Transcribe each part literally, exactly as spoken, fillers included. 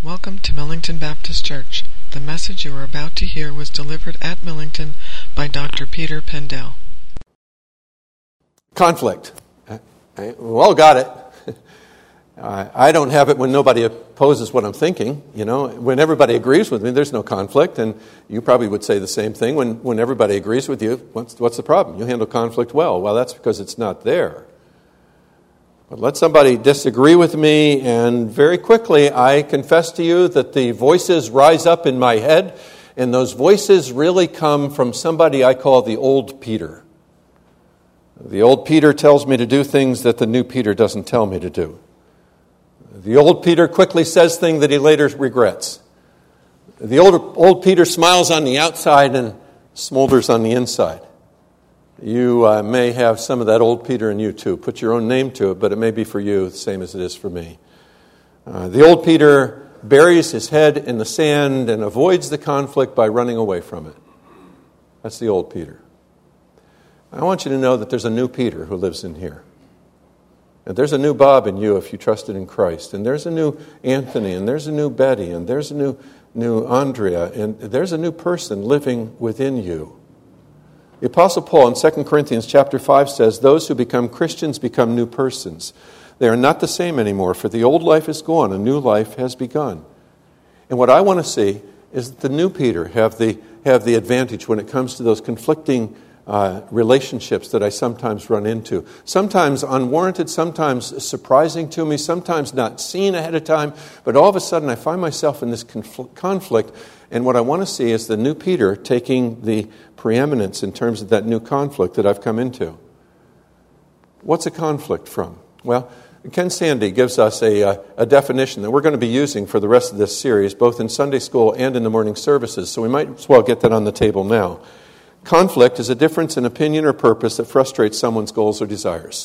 Welcome to Millington Baptist Church. The message you are about to hear was delivered at Millington by Doctor Peter Pendell. Conflict. We all got it. I don't have it when nobody opposes what I'm thinking. You know, when everybody agrees with me, there's no conflict. And you probably would say the same thing. When when everybody agrees with you, what's, what's the problem? You handle conflict well. Well, that's because it's not there. But let somebody disagree with me, and very quickly I confess to you that the voices rise up in my head, and those voices really come from somebody I call the old Peter. The old Peter tells me to do things that the new Peter doesn't tell me to do. The old Peter quickly says things that he later regrets. The old, old Peter smiles on the outside and smolders on the inside. You uh, may have some of that old Peter in you too. Put your own name to it, but it may be for you the same as it is for me. Uh, the old Peter buries his head in the sand and avoids the conflict by running away from it. That's the old Peter. I want you to know that there's a new Peter who lives in here. And there's a new Bob in you if you trusted in Christ. And there's a new Anthony, and there's a new Betty, and there's a new, new Andrea, and there's a new person living within you. The Apostle Paul in Second Corinthians chapter five says, those who become Christians become new persons. They are not the same anymore, for the old life is gone, a new life has begun. And what I want to see is that the new Peter have the, have the advantage when it comes to those conflicting uh, relationships that I sometimes run into. Sometimes unwarranted, sometimes surprising to me, sometimes not seen ahead of time, but all of a sudden I find myself in this confl- conflict. And what I want to see is the new Peter taking the preeminence in terms of that new conflict that I've come into. What's a conflict from? Well, Ken Sandy gives us a, a, a definition that we're going to be using for the rest of this series, both in Sunday school and in the morning services, so we might as well get that on the table now. Conflict is a difference in opinion or purpose that frustrates someone's goals or desires.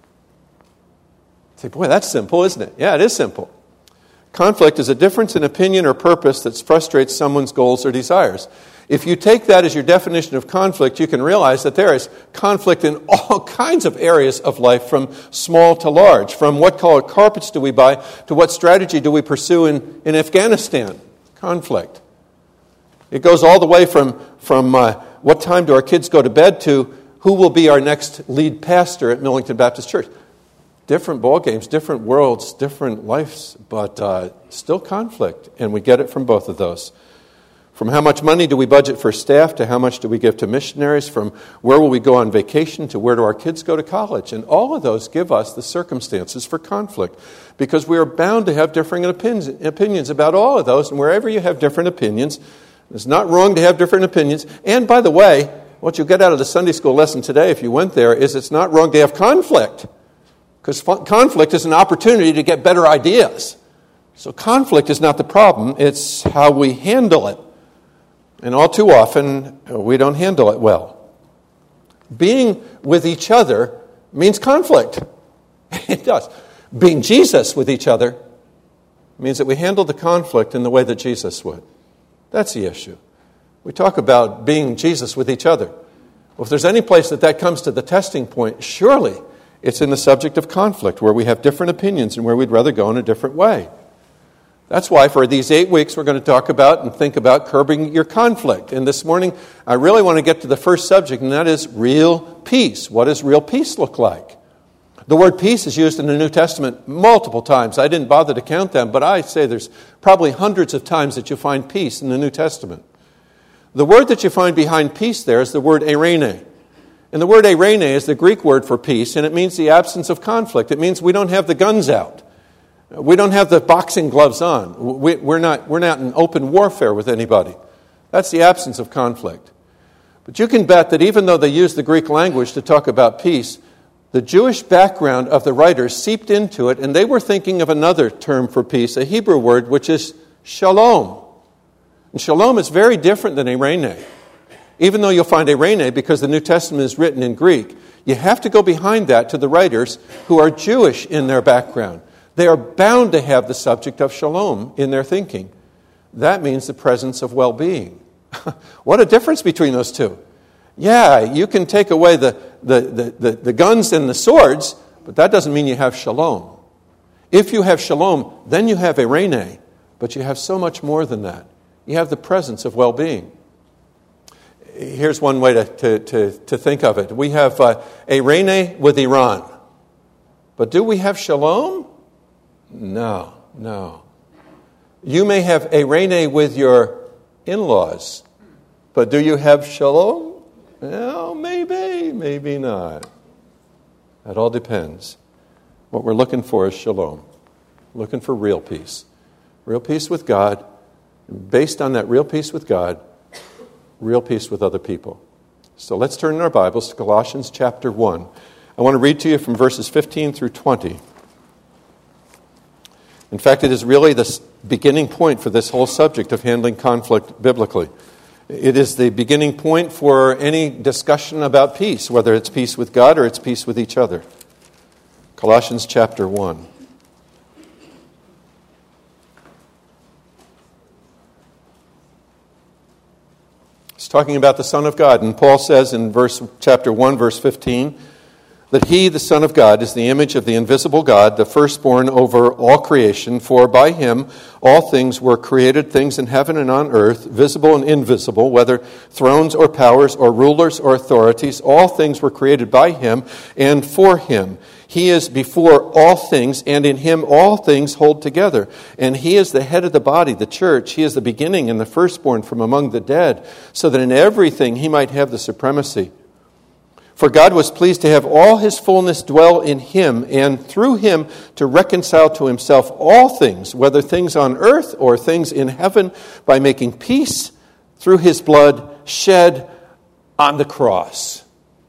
You say, boy, that's simple, isn't it? Yeah, it is simple. Conflict is a difference in opinion or purpose that frustrates someone's goals or desires. If you take that as your definition of conflict, you can realize that there is conflict in all kinds of areas of life, from small to large, from what color carpets do we buy to what strategy do we pursue in, in Afghanistan. Conflict. It goes all the way from, from uh, what time do our kids go to bed to who will be our next lead pastor at Millington Baptist Church. Different ball games, different worlds, different lives, but uh, still conflict, and we get it from both of those. From how much money do we budget for staff to how much do we give to missionaries, from where will we go on vacation to where do our kids go to college. And all of those give us the circumstances for conflict, because we are bound to have differing opinions about all of those. And wherever you have different opinions, it's not wrong to have different opinions. And by the way, what you get out of the Sunday school lesson today, if you went there, is it's not wrong to have conflict. Because conflict is an opportunity to get better ideas. So conflict is not the problem, it's how we handle it. And all too often, we don't handle it well. Being with each other means conflict. It does. Being Jesus with each other means that we handle the conflict in the way that Jesus would. That's the issue. We talk about being Jesus with each other. Well, if there's any place that that comes to the testing point, surely it's in the subject of conflict, where we have different opinions and where we'd rather go in a different way. That's why for these eight weeks we're going to talk about and think about curbing your conflict. And this morning I really want to get to the first subject, and that is real peace. What does real peace look like? The word peace is used in the New Testament multiple times. I didn't bother to count them, but I say there's probably hundreds of times that you find peace in the New Testament. The word that you find behind peace there is the word eirene. And the word eirene is the Greek word for peace, and it means the absence of conflict. It means we don't have the guns out. We don't have the boxing gloves on. We, we're not, we're not in open warfare with anybody. That's the absence of conflict. But you can bet that even though they use the Greek language to talk about peace, the Jewish background of the writers seeped into it, and they were thinking of another term for peace, a Hebrew word, which is shalom. And shalom is very different than eirene. Even though you'll find eirene, because the New Testament is written in Greek, you have to go behind that to the writers who are Jewish in their background. They are bound to have the subject of shalom in their thinking. That means the presence of well-being. What a difference between those two. Yeah, you can take away the, the, the, the, the guns and the swords, but that doesn't mean you have shalom. If you have shalom, then you have eirene. But you have so much more than that. You have the presence of well-being. Here's one way to, to, to, to think of it. We have uh, eirene with Iran. But do we have shalom? No, no. You may have eirene with your in-laws. But do you have shalom? Well, maybe, maybe not. That all depends. What we're looking for is shalom. Looking for real peace. Real peace with God. Based on that real peace with God, real peace with other people. So let's turn in our Bibles to Colossians chapter one. I want to read to you from verses fifteen through twenty. In fact, it is really the beginning point for this whole subject of handling conflict biblically. It is the beginning point for any discussion about peace, whether it's peace with God or it's peace with each other. Colossians chapter one. It's talking about the Son of God, and Paul says in verse chapter one, verse fifteen, that he, the Son of God, is the image of the invisible God, the firstborn over all creation. For by him all things were created, things in heaven and on earth, visible and invisible, whether thrones or powers or rulers or authorities. All things were created by him and for him. He is before all things, and in him all things hold together. And he is the head of the body, the church. He is the beginning and the firstborn from among the dead, so that in everything he might have the supremacy. For God was pleased to have all his fullness dwell in him, and through him to reconcile to himself all things, whether things on earth or things in heaven, by making peace through his blood shed on the cross.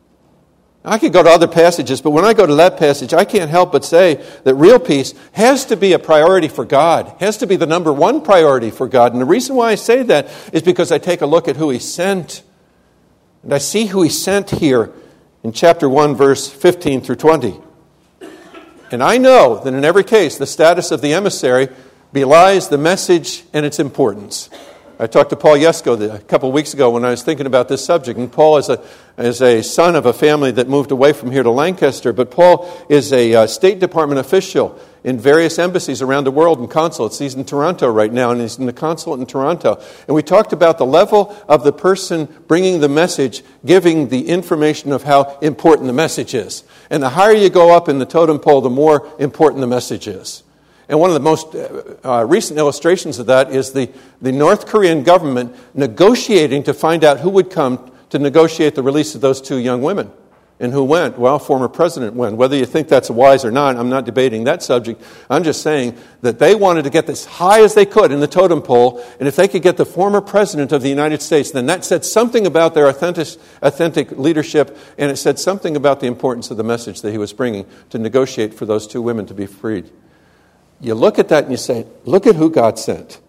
I could go to other passages, but when I go to that passage, I can't help but say that real peace has to be a priority for God, has to be the number one priority for God. And the reason why I say that is because I take a look at who he sent. And I see who he sent here in chapter one, verse fifteen through twenty. And I know that in every case, the status of the emissary belies the message and its importance. I talked to Paul Yesko a couple of weeks ago when I was thinking about this subject. And Paul is a, is a son of a family that moved away from here to Lancaster. But Paul is a uh, State Department official in various embassies around the world and consulates. He's in Toronto right now, and he's in the consulate in Toronto. And we talked about the level of the person bringing the message, giving the information of how important the message is. And the higher you go up in the totem pole, the more important the message is. And one of the most uh, recent illustrations of that is the, the North Korean government negotiating to find out who would come to negotiate the release of those two young women. And who went? Well, former president went. Whether you think that's wise or not, I'm not debating that subject. I'm just saying that they wanted to get as high as they could in the totem pole, and if they could get the former president of the United States, then that said something about their authentic, authentic leadership, and it said something about the importance of the message that he was bringing to negotiate for those two women to be freed. You look at that and you say, look at who God sent.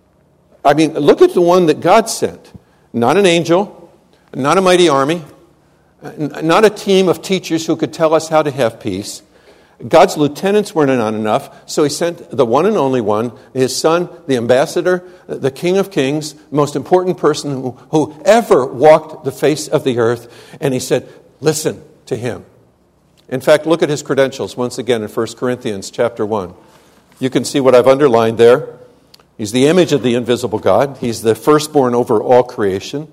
I mean, look at the one that God sent. Not an angel, not a mighty army, not a team of teachers who could tell us how to have peace. God's lieutenants weren't enough, so he sent the one and only one, his son, the ambassador, the King of Kings, most important person who, who ever walked the face of the earth, and he said, listen to him. In fact, look at his credentials once again in First Corinthians chapter one. You can see what I've underlined there. He's the image of the invisible God. He's the firstborn over all creation.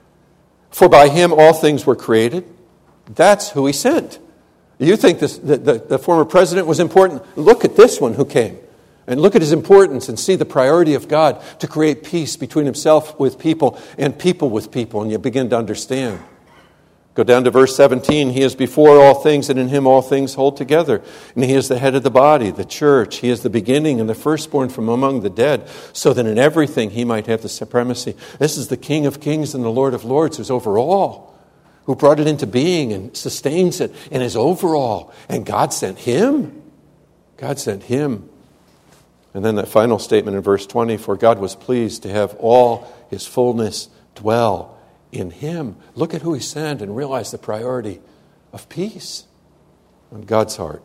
For by him all things were created. That's who he sent. You think this, the, the, the former president was important? Look at this one who came. And look at his importance and see the priority of God to create peace between himself with people and people with people. And you begin to understand. Go down to verse seventeen. He is before all things, and in him all things hold together. And he is the head of the body, the church. He is the beginning and the firstborn from among the dead, so that in everything he might have the supremacy. This is the King of Kings and the Lord of Lords, who's over all, who brought it into being and sustains it and is over all. And God sent him. God sent him. And then that final statement in verse twenty, for God was pleased to have all his fullness dwell in him. Look at who he sent and realize the priority of peace on God's heart.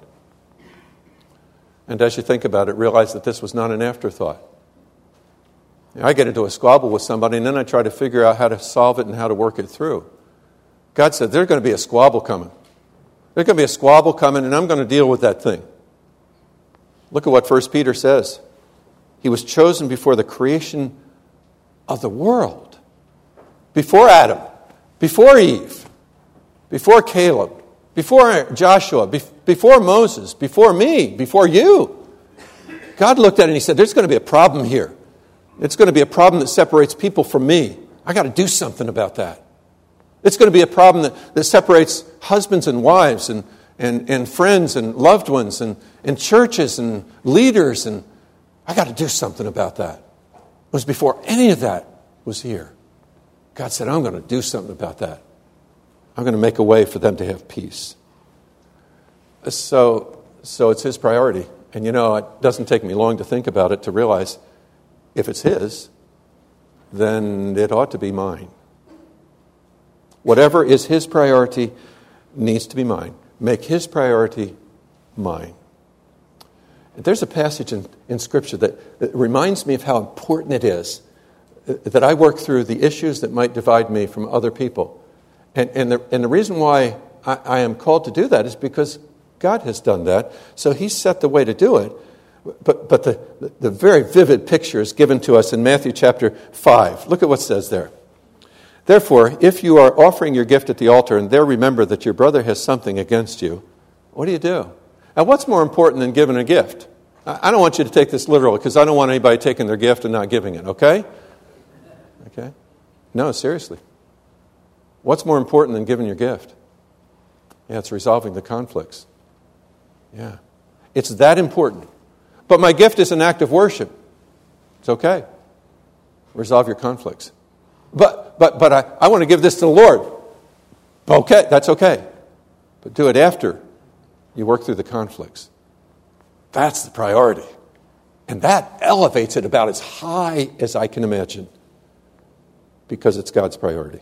And as you think about it, realize that this was not an afterthought. I get into a squabble with somebody and then I try to figure out how to solve it and how to work it through. God said, there's going to be a squabble coming. There's going to be a squabble coming and I'm going to deal with that thing. Look at what First Peter says. He was chosen before the creation of the world. Before Adam, before Eve, before Caleb, before Joshua, before Moses, before me, before you. God looked at it and he said, there's going to be a problem here. It's going to be a problem that separates people from me. I got to do something about that. It's going to be a problem that, that separates husbands and wives and, and, and friends and loved ones and, and churches and leaders. And I got to do something about that. It was before any of that was here. God said, I'm going to do something about that. I'm going to make a way for them to have peace. So, so it's his priority. And you know, it doesn't take me long to think about it to realize if it's his, then it ought to be mine. Whatever is his priority needs to be mine. Make his priority mine. There's a passage in, in Scripture that, that reminds me of how important it is that I work through the issues that might divide me from other people. And, and, the, and the reason why I, I am called to do that is because God has done that. So he's set the way to do it. But, but the, the very vivid picture is given to us in Matthew chapter five. Look at what it says there. Therefore, if you are offering your gift at the altar and there remember that your brother has something against you, what do you do? Now, what's more important than giving a gift? I don't want you to take this literal because I don't want anybody taking their gift and not giving it, okay? Okay? No, seriously. What's more important than giving your gift? Yeah, it's resolving the conflicts. Yeah. It's that important. But my gift is an act of worship. It's okay. Resolve your conflicts. But but but I, I want to give this to the Lord. Okay, that's okay. But do it after you work through the conflicts. That's the priority. And that elevates it about as high as I can imagine. Because it's God's priority.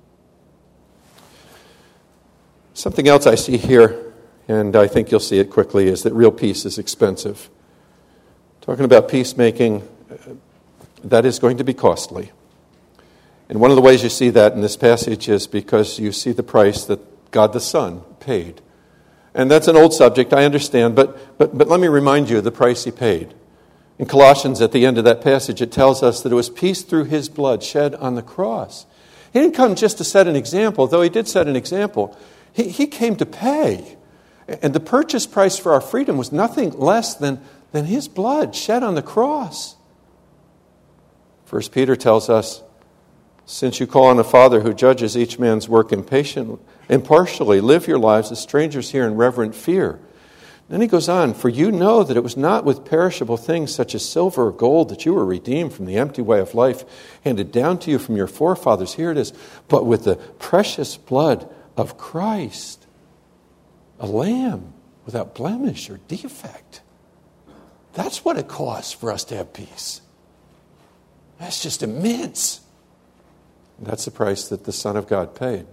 Something else I see here, and I think you'll see it quickly, is that real peace is expensive. Talking about peacemaking, that is going to be costly. And one of the ways you see that in this passage is because you see the price that God the Son paid. And that's an old subject, I understand, but, but, but let me remind you of the price he paid. In Colossians, at the end of that passage, it tells us that it was peace through his blood shed on the cross. He didn't come just to set an example, though he did set an example. He, he came to pay. And the purchase price for our freedom was nothing less than, than his blood shed on the cross. First Peter tells us, since you call on a Father who judges each man's work impatient, impartially, live your lives as strangers here in reverent fear. Then he goes on, for you know that it was not with perishable things such as silver or gold that you were redeemed from the empty way of life handed down to you from your forefathers. Here it is, but with the precious blood of Christ, a lamb without blemish or defect. That's what it costs for us to have peace. That's just immense. That's the price that the Son of God paid.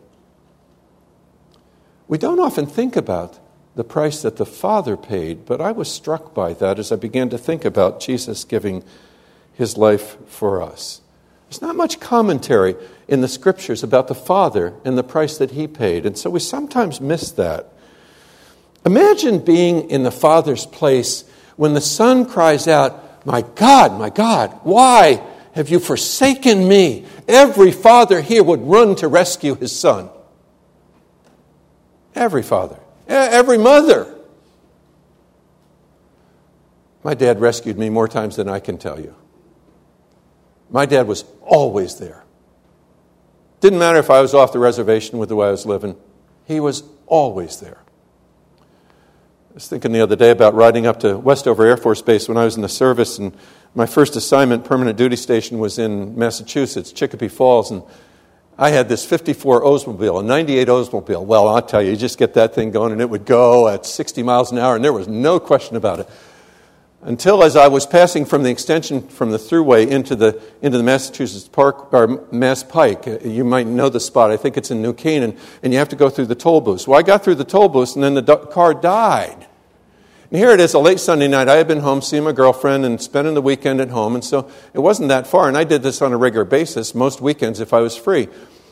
We don't often think about the price that the Father paid, but I was struck by that as I began to think about Jesus giving his life for us. There's not much commentary in the Scriptures about the Father and the price that he paid, and so we sometimes miss that. Imagine being in the Father's place when the Son cries out, my God, my God, why have you forsaken me? Every father here would run to rescue his son. Every father. Every mother. My dad rescued me more times than I can tell you. My dad was always there. Didn't matter if I was off the reservation with the way I was living. He was always there. I was thinking the other day about riding up to Westover Air Force Base when I was in the service, and my first assignment, permanent duty station, was in Massachusetts, Chicopee Falls, and I had this fifty-four Oldsmobile, a ninety-eight Oldsmobile. Well, I'll tell you, you just get that thing going, and it would go at sixty miles an hour, and there was no question about it. Until as I was passing from the extension from the thruway into the into the Massachusetts Park, or Mass Pike, you might know the spot. I think it's in New Canaan, and you have to go through the toll booth. Well, I got through the toll booth, and then the do- car died. And here it is, a late Sunday night. I had been home seeing my girlfriend and spending the weekend at home, and so it wasn't that far. And I did this on a regular basis, most weekends if I was free.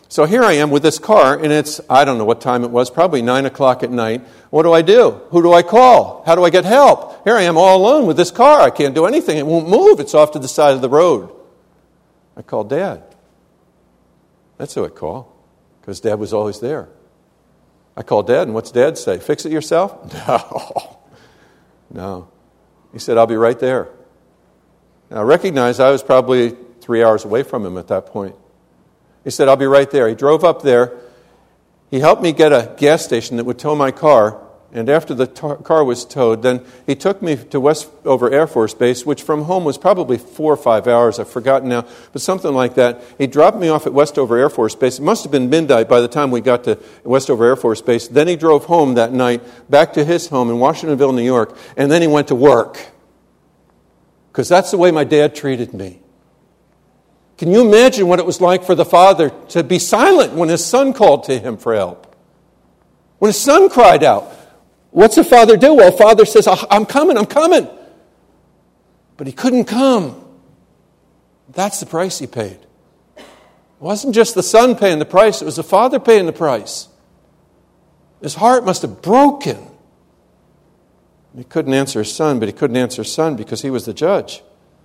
So here I am with this car, and it's, I don't know what time it was, probably nine o'clock at night. What do I do? Who do I call? How do I get help? Here I am all alone with this car. I can't do anything. It won't move. It's off to the side of the road. I call Dad. That's who I call, because Dad was always there. I call Dad, and what's Dad say? Fix it yourself? No. No. He said, I'll be right there. Now, I recognize I was probably three hours away from him at that point. He said, I'll be right there. He drove up there. He helped me get a gas station that would tow my car. And after the tar- car was towed, then he took me to Westover Air Force Base, which from home was probably four or five hours. I've forgotten now, but something like that. He dropped me off at Westover Air Force Base. It must have been midnight by the time we got to Westover Air Force Base. Then he drove home that night, back to his home in Washingtonville, New York, and then he went to work. Because that's the way my dad treated me. Can you imagine what it was like for the father to be silent when his son called to him for help? When his son cried out, what's the father do? Well, father says, I'm coming, I'm coming. But he couldn't come. That's the price he paid. It wasn't just the son paying the price, it was the father paying the price. His heart must have broken. He couldn't answer his son, but he couldn't answer his son because he was the judge.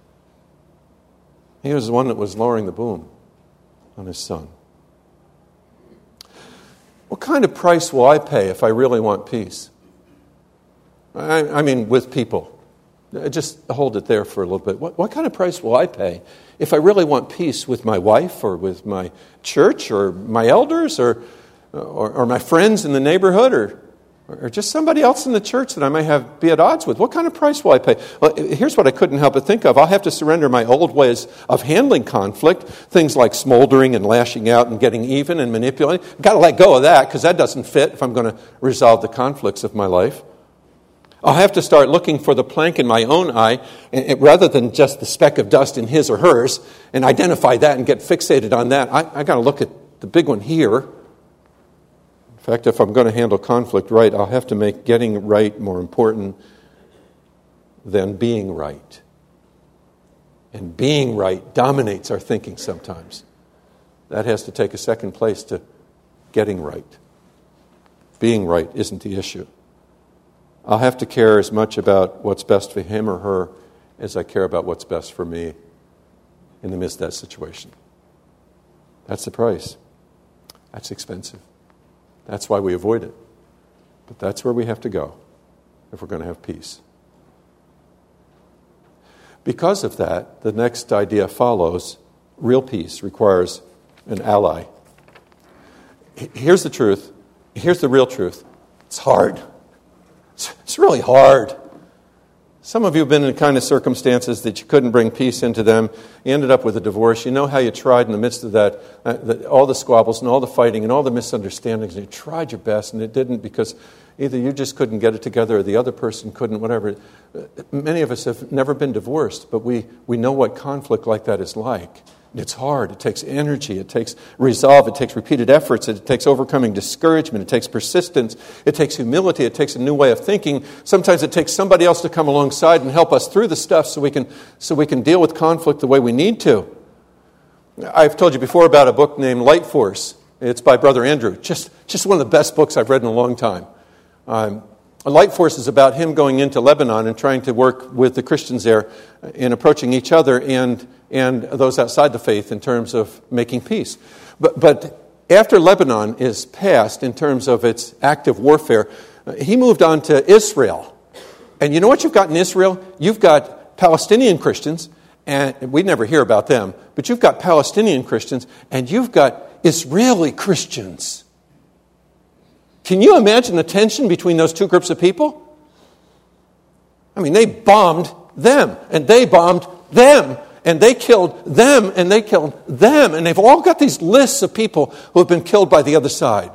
He was the one that was lowering the boom on his son. What kind of price will I pay if I really want peace? I, I mean, with people. Just hold it there for a little bit. What, what kind of price will I pay if I really want peace with my wife or with my church or my elders or or, or my friends in the neighborhood or, or just somebody else in the church that I may have be at odds with? What kind of price will I pay? Well, here's what I couldn't help but think of. I'll have to surrender my old ways of handling conflict, things like smoldering and lashing out and getting even and manipulating. I've got to let go of that because that doesn't fit if I'm going to resolve the conflicts of my life. I'll have to start looking for the plank in my own eye rather than just the speck of dust in his or hers and identify that and get fixated on that. I, I got to look at the big one here. In fact, if I'm going to handle conflict right, I'll have to make getting right more important than being right. And being right dominates our thinking sometimes. That has to take a second place to getting right. Being right isn't the issue. I'll have to care as much about what's best for him or her as I care about what's best for me in the midst of that situation. That's the price. That's expensive. That's why we avoid it. But that's where we have to go if we're going to have peace. Because of that, the next idea follows. Real peace requires an ally. Here's the truth. Here's the real truth. It's hard. It's really hard. Some of you have been in the kind of circumstances that you couldn't bring peace into them. You ended up with a divorce. You know how you tried in the midst of that, uh, the, all the squabbles and all the fighting and all the misunderstandings. And you tried your best and it didn't because either you just couldn't get it together or the other person couldn't, whatever. Many of us have never been divorced, but we, we know what conflict like that is like. It's hard. It takes energy. It takes resolve. It takes repeated efforts. It takes overcoming discouragement. It takes persistence. It takes humility. It takes a new way of thinking. Sometimes it takes somebody else to come alongside and help us through the stuff so we can so we can deal with conflict the way we need to. I've told you before about a book named Light Force. It's by Brother Andrew. Just, just one of the best books I've read in a long time. Um, Light Force is about him going into Lebanon and trying to work with the Christians there in approaching each other and and those outside the faith in terms of making peace. But but after Lebanon is passed in terms of its active warfare, he moved on to Israel. And you know what you've got in Israel? You've got Palestinian Christians, and we never hear about them, but you've got Palestinian Christians, and you've got Israeli Christians. Can you imagine the tension between those two groups of people? I mean, they bombed them, and they bombed them, and they killed them, and they killed them, and they've all got these lists of people who have been killed by the other side.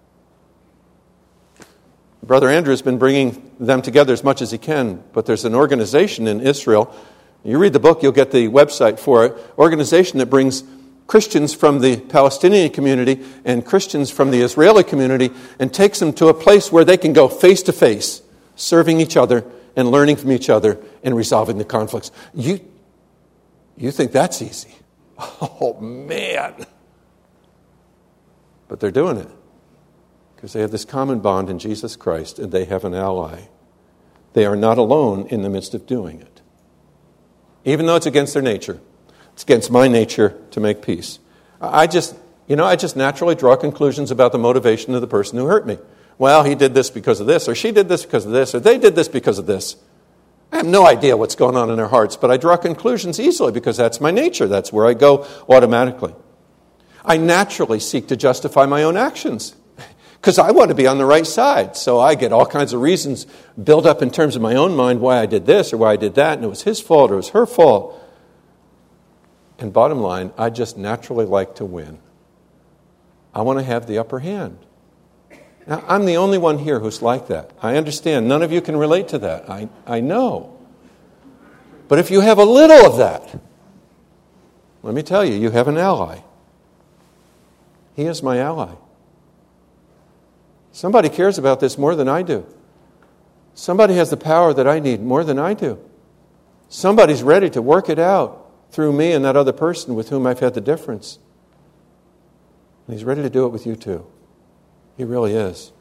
Brother Andrew has been bringing them together as much as he can, but there's an organization in Israel. You read the book, you'll get the website for it. Organization that brings Christians from the Palestinian community and Christians from the Israeli community and takes them to a place where they can go face to face, serving each other and learning from each other and resolving the conflicts. You, you think that's easy? Oh, man. But they're doing it because they have this common bond in Jesus Christ, and they have an ally. They are not alone in the midst of doing it. Even though it's against their nature. It's against my nature to make peace. I just, you know, I just naturally draw conclusions about the motivation of the person who hurt me. Well, he did this because of this, or she did this because of this, or they did this because of this. I have no idea what's going on in their hearts, but I draw conclusions easily because that's my nature. That's where I go automatically. I naturally seek to justify my own actions because I want to be on the right side. So I get all kinds of reasons built up in terms of my own mind why I did this or why I did that, and it was his fault or it was her fault. And bottom line, I just naturally like to win. I want to have the upper hand. Now, I'm the only one here who's like that. I understand. None of you can relate to that. I, I know. But if you have a little of that, let me tell you, you have an ally. He is my ally. Somebody cares about this more than I do. Somebody has the power that I need more than I do. Somebody's ready to work it out through me and that other person with whom I've had the difference. And he's ready to do it with you too. He really is.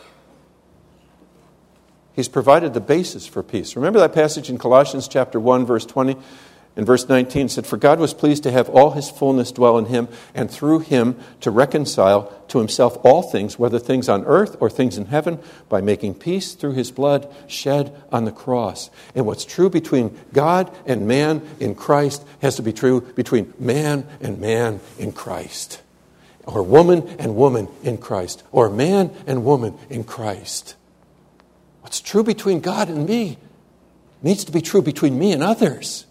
He's provided the basis for peace. Remember that passage in Colossians chapter one, verse twenty? In verse nineteen, it said, "For God was pleased to have all his fullness dwell in him, and through him to reconcile to himself all things, whether things on earth or things in heaven, by making peace through his blood shed on the cross." And what's true between God and man in Christ has to be true between man and man in Christ. Or woman and woman in Christ. Or man and woman in Christ. What's true between God and me needs to be true between me and others.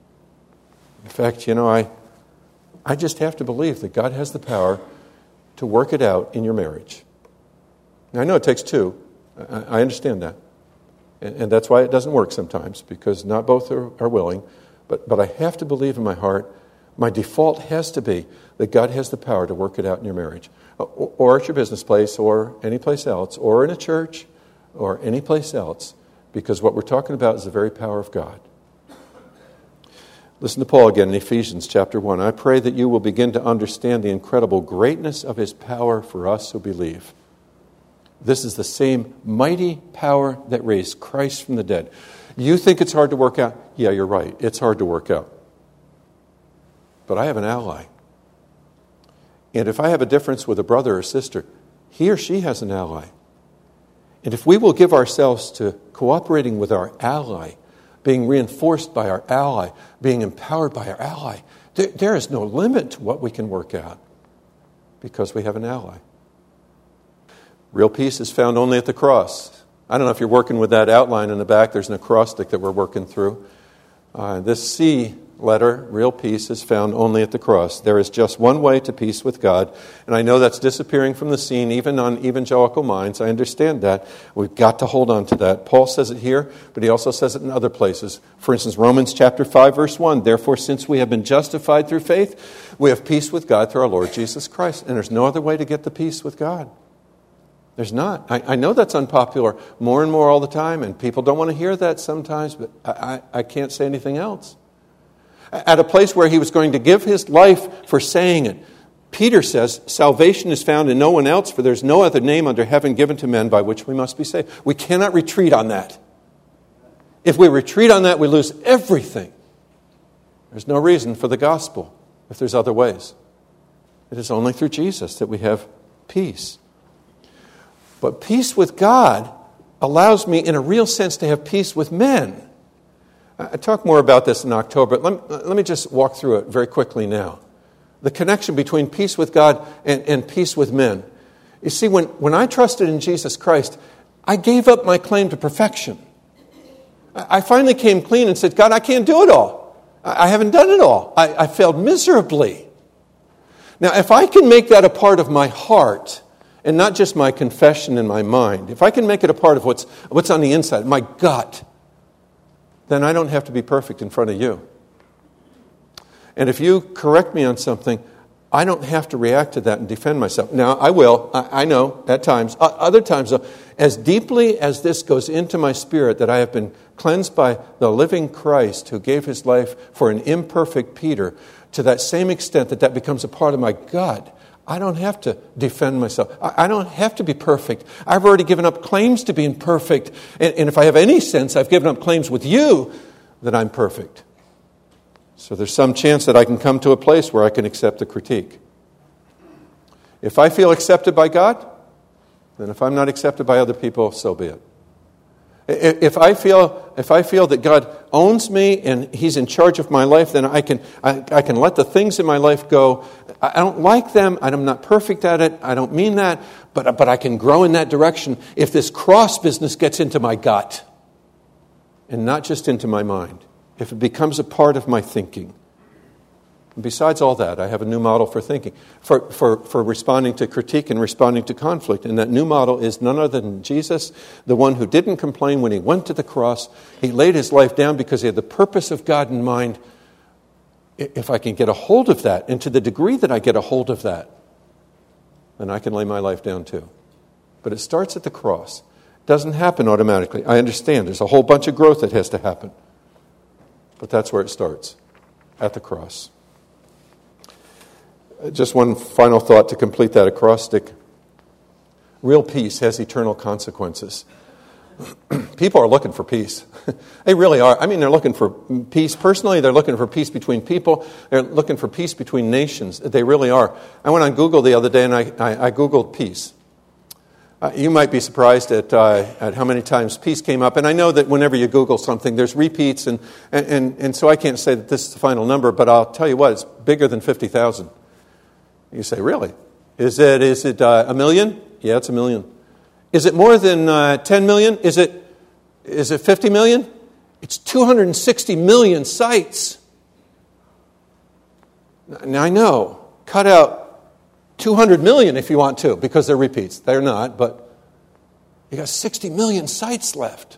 In fact, you know, I I just have to believe that God has the power to work it out in your marriage. Now, I know it takes two. I, I understand that. And, and that's why it doesn't work sometimes, because not both are, are willing. But, but I have to believe in my heart, my default has to be that God has the power to work it out in your marriage. Or, or at your business place, or any place else, or in a church, or any place else. Because what we're talking about is the very power of God. Listen to Paul again in Ephesians chapter one. "I pray that you will begin to understand the incredible greatness of his power for us who believe. This is the same mighty power that raised Christ from the dead." You think it's hard to work out? Yeah, you're right. It's hard to work out. But I have an ally. And if I have a difference with a brother or sister, he or she has an ally. And if we will give ourselves to cooperating with our ally, being reinforced by our ally, being empowered by our ally, there, there is no limit to what we can work out because we have an ally. Real peace is found only at the cross. I don't know if you're working with that outline in the back. There's an acrostic that we're working through. Uh, this C letter, real peace, is found only at the cross. There is just one way to peace with God. And I know that's disappearing from the scene, even on evangelical minds. I understand that. We've got to hold on to that. Paul says it here, but he also says it in other places. For instance, Romans chapter five, verse one, "Therefore, since we have been justified through faith, we have peace with God through our Lord Jesus Christ." And there's no other way to get the peace with God. There's not. I, I know that's unpopular more and more all the time, and people don't want to hear that sometimes, but I, I, I can't say anything else. At a place where he was going to give his life for saying it, Peter says, "Salvation is found in no one else, for there's no other name under heaven given to men by which we must be saved." We cannot retreat on that. If we retreat on that, we lose everything. There's no reason for the gospel if there's other ways. It is only through Jesus that we have peace. But peace with God allows me, in a real sense, to have peace with men. I talk more about this in October, but let, let me just walk through it very quickly now. The connection between peace with God and, and peace with men. You see, when, when I trusted in Jesus Christ, I gave up my claim to perfection. I, I finally came clean and said, "God, I can't do it all. I, I haven't done it all. I, I failed miserably." Now, if I can make that a part of my heart, and not just my confession in my mind, if I can make it a part of what's, what's on the inside, my gut, then I don't have to be perfect in front of you. And if you correct me on something, I don't have to react to that and defend myself. Now, I will. I, I know at times. Uh, other times, though, as deeply as this goes into my spirit that I have been cleansed by the living Christ who gave his life for an imperfect Peter, to that same extent that that becomes a part of my gut, I don't have to defend myself. I don't have to be perfect. I've already given up claims to being perfect. And, and if I have any sense, I've given up claims with you that I'm perfect. So there's some chance that I can come to a place where I can accept the critique. If I feel accepted by God, then if I'm not accepted by other people, so be it. If I feel if I feel that God owns me and He's in charge of my life, then I can I, I can let the things in my life go. I don't like them. I'm not perfect at it. I don't mean that, but but I can grow in that direction if this cross business gets into my gut and not just into my mind. If it becomes a part of my thinking. And besides all that, I have a new model for thinking, for, for, for responding to critique and responding to conflict. And that new model is none other than Jesus, the one who didn't complain when He went to the cross. He laid His life down because He had the purpose of God in mind. If I can get a hold of that, and to the degree that I get a hold of that, then I can lay my life down too. But it starts at the cross. It doesn't happen automatically. I understand there's a whole bunch of growth that has to happen. But that's where it starts, at the cross. Just one final thought to complete that acrostic. Real peace has eternal consequences. People are looking for peace. They really are. I mean, they're looking for peace. Personally, they're looking for peace between people. They're looking for peace between nations. They really are. I went on Google the other day and I, I, I Googled peace. Uh, you might be surprised at uh, at how many times peace came up. And I know that whenever you Google something, there's repeats. And, and, and, and so I can't say that this is the final number, but I'll tell you what, it's bigger than fifty thousand. You say, really? Is it is it uh, a million? Yeah, it's a million. Is it more than uh, ten million? Is it is it fifty million? It's two hundred sixty million sites. Now, I know, cut out two hundred million if you want to, because they're repeats. They're not, but you got sixty million sites left.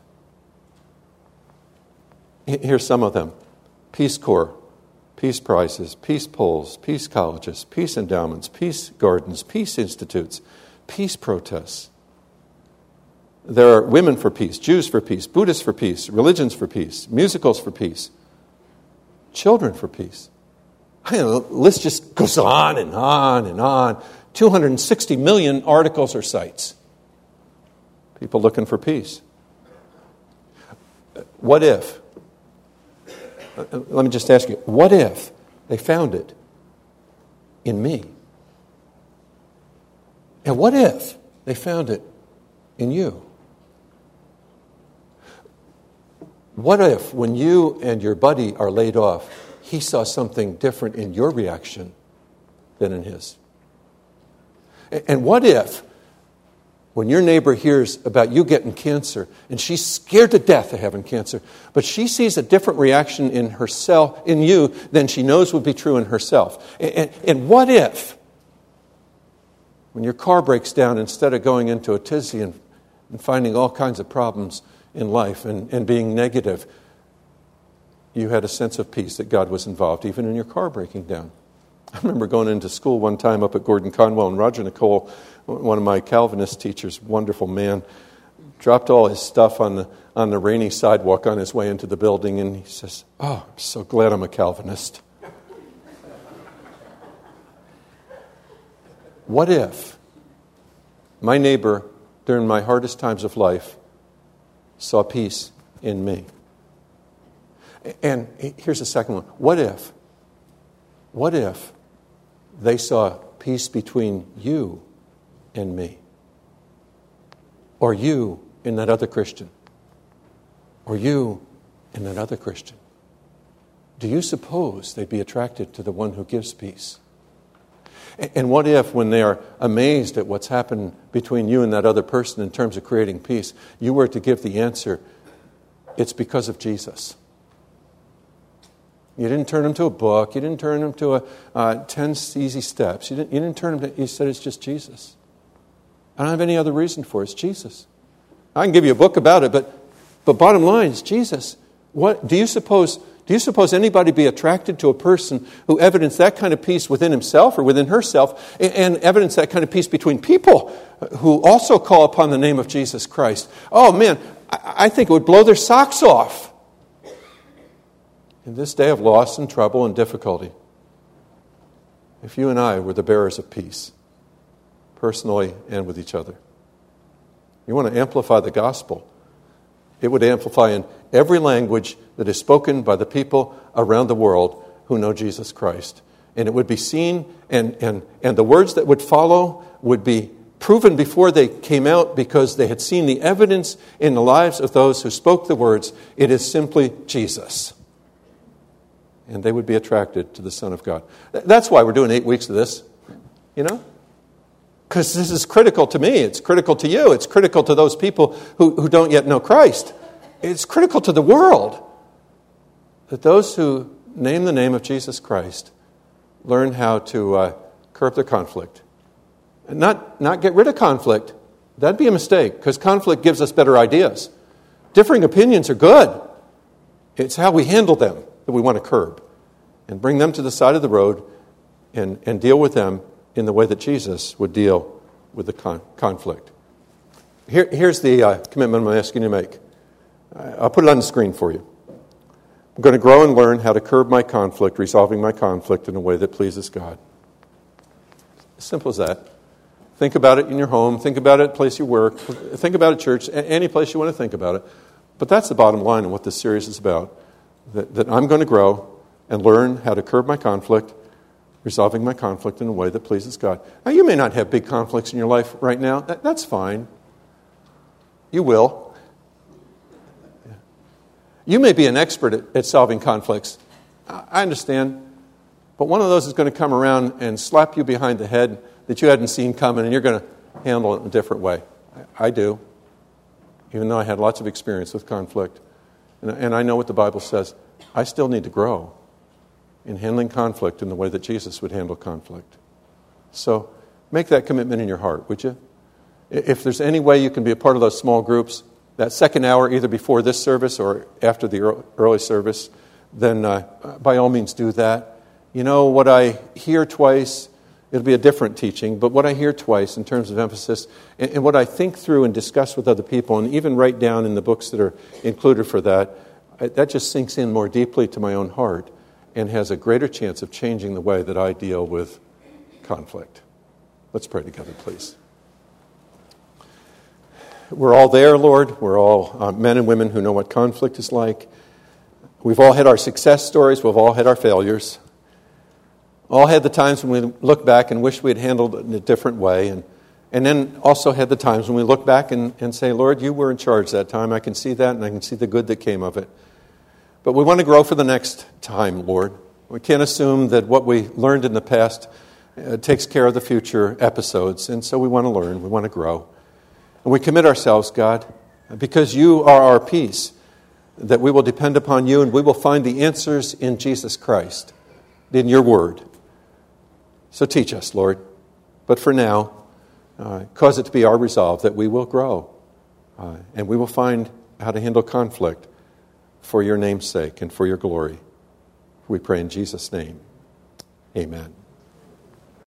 Here's some of them. Peace Corps. Peace prizes, peace polls, peace colleges, peace endowments, peace gardens, peace institutes, peace protests. There are women for peace, Jews for peace, Buddhists for peace, religions for peace, musicals for peace, children for peace. I know, the list just goes on and on and on. two hundred sixty million articles or sites. People looking for peace. What if? Let me just ask you, what if they found it in me? And what if they found it in you? What if when you and your buddy are laid off, he saw something different in your reaction than in his? And what if when your neighbor hears about you getting cancer, and she's scared to death of having cancer, but she sees a different reaction in herself, in you, than she knows would be true in herself? And, and, and what if, when your car breaks down, instead of going into a tizzy and, and finding all kinds of problems in life and, and being negative, you had a sense of peace that God was involved, even in your car breaking down? I remember going into school one time up at Gordon Conwell, and Roger Nicole, one of my Calvinist teachers, wonderful man, dropped all his stuff on the on the rainy sidewalk on his way into the building, and he says, "Oh, I'm so glad I'm a Calvinist." What if my neighbor, during my hardest times of life, saw peace in me? And here's the second one. What if? What if they saw peace between you and me? Or you and that other Christian? Or you and that other Christian? Do you suppose they'd be attracted to the one who gives peace? And what if, when they are amazed at what's happened between you and that other person in terms of creating peace, you were to give the answer, it's because of Jesus? You didn't turn them to a book. You didn't turn them to a uh, ten easy steps. You didn't, you didn't turn them to, you said it's just Jesus. I don't have any other reason for it. It's Jesus. I can give you a book about it, but but bottom line is Jesus. What do you suppose? Do you suppose anybody be attracted to a person who evidenced that kind of peace within himself or within herself, and, and evidence that kind of peace between people who also call upon the name of Jesus Christ? Oh man, I, I think it would blow their socks off. In this day of loss and trouble and difficulty, if you and I were the bearers of peace, personally and with each other. You want to amplify the gospel. It would amplify in every language that is spoken by the people around the world who know Jesus Christ. And it would be seen, and, and, and the words that would follow would be proven before they came out because they had seen the evidence in the lives of those who spoke the words. It is simply Jesus. And they would be attracted to the Son of God. That's why we're doing eight weeks of this, you know? Because this is critical to me. It's critical to you. It's critical to those people who, who don't yet know Christ. It's critical to the world that those who name the name of Jesus Christ learn how to uh, curb their conflict. And not, not get rid of conflict. That'd be a mistake, because conflict gives us better ideas. Differing opinions are good. It's how we handle them that we want to curb and bring them to the side of the road and, and deal with them in the way that Jesus would deal with the con- conflict. Here, here's the uh, commitment I'm asking you to make. I'll put it on the screen for you. I'm going to grow and learn how to curb my conflict, resolving my conflict in a way that pleases God. As simple as that. Think about it in your home. Think about it at the place you work. Think about it at church. Any place you want to think about it. But that's the bottom line of what this series is about. That, that I'm going to grow and learn how to curb my conflict, resolving my conflict in a way that pleases God. Now, you may not have big conflicts in your life right now. That, that's fine. You will. You may be an expert at, at solving conflicts. I understand. But one of those is going to come around and slap you behind the head that you hadn't seen coming, and you're going to handle it in a different way. I, I do. Even though I had lots of experience with conflict. And, and I know what the Bible says. I still need to grow in handling conflict in the way that Jesus would handle conflict. So make that commitment in your heart, would you? If there's any way you can be a part of those small groups, that second hour, either before this service or after the early service, then uh, by all means do that. You know, what I hear twice, it'll be a different teaching, but what I hear twice in terms of emphasis, and, and what I think through and discuss with other people, and even write down in the books that are included for that, that just sinks in more deeply to my own heart and has a greater chance of changing the way that I deal with conflict. Let's pray together, please. We're all there, Lord. We're all uh, men and women who know what conflict is like. We've all had our success stories. We've all had our failures. All had the times when we look back and wish we had handled it in a different way. And, and then also had the times when we look back and, and say, Lord, you were in charge that time. I can see that, and I can see the good that came of it. But we want to grow for the next time, Lord. We can't assume that what we learned in the past uh, takes care of the future episodes. And so we want to learn. We want to grow. And we commit ourselves, God, because you are our peace, that we will depend upon you and we will find the answers in Jesus Christ, in your word. So teach us, Lord. But for now, uh, cause it to be our resolve that we will grow uh, and we will find how to handle conflict for your name's sake and for your glory. We pray in Jesus' name. Amen.